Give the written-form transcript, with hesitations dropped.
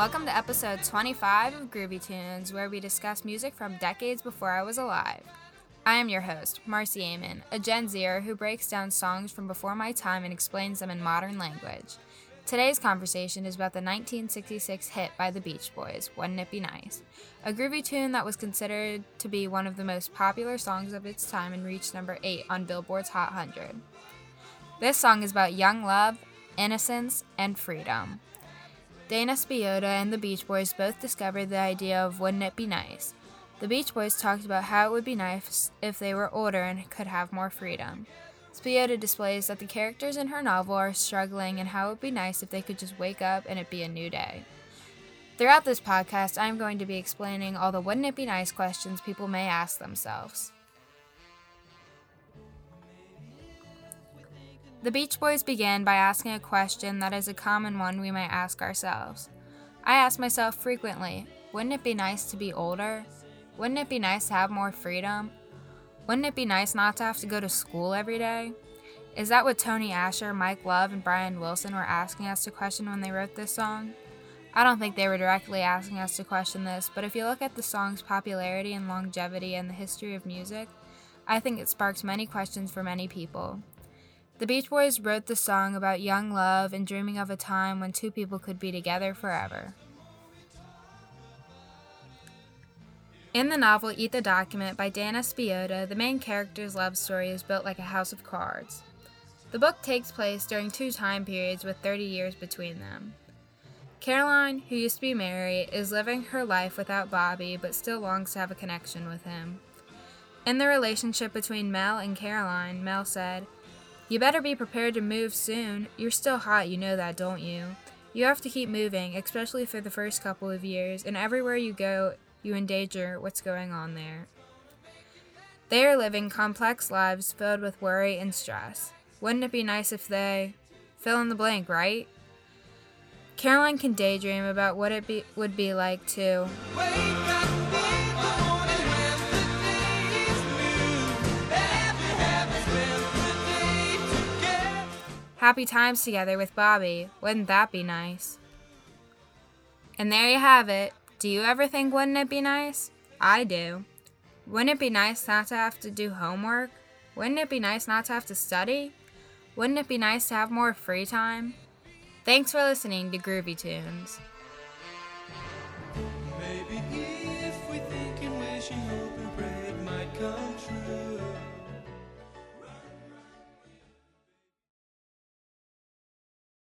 Welcome to episode 25 of Groovy Tunes, where we discuss music from decades before I was alive. I am your host, Marcy Amon, a Gen Zer who breaks down songs from before my time and explains them in modern language. Today's conversation is about the 1966 hit by the Beach Boys, Wouldn't It Be Nice, a groovy tune that was considered to be one of the most popular songs of its time and reached number 8 on Billboard's Hot 100. This song is about young love, innocence, and freedom. Dana Spiotta and the Beach Boys both discovered the idea of wouldn't it be nice. The Beach Boys talked about how it would be nice if they were older and could have more freedom. Spiotta displays that the characters in her novel are struggling and how it would be nice if they could just wake up and it be a new day. Throughout this podcast, I am going to be explaining all the wouldn't it be nice questions people may ask themselves. The Beach Boys began by asking a question that is a common one we might ask ourselves. I ask myself frequently, wouldn't it be nice to be older? Wouldn't it be nice to have more freedom? Wouldn't it be nice not to have to go to school every day? Is that what Tony Asher, Mike Love, and Brian Wilson were asking us to question when they wrote this song? I don't think they were directly asking us to question this, but if you look at the song's popularity and longevity and the history of music, I think it sparks many questions for many people. The Beach Boys wrote the song about young love and dreaming of a time when two people could be together forever. In the novel Eat the Document by Dana Spiotta, the main character's love story is built like a house of cards. The book takes place during two time periods with 30 years between them. Caroline, who used to be Mary, is living her life without Bobby but still longs to have a connection with him. In the relationship between Mel and Caroline, Mel said, "You better be prepared to move soon. You're still hot, you know that, don't you? You have to keep moving, especially for the first couple of years, and everywhere you go, you endanger what's going on there." They are living complex lives filled with worry and stress. Wouldn't it be nice if they... fill in the blank, right? Caroline can daydream about what it would be like to... happy times together with Bobby. Wouldn't that be nice? And there you have it. Do you ever think wouldn't it be nice? I do. Wouldn't it be nice not to have to do homework? Wouldn't it be nice not to have to study? Wouldn't it be nice to have more free time? Thanks for listening to Groovy Tunes. Maybe if we think and wish and hope and pray it might come true.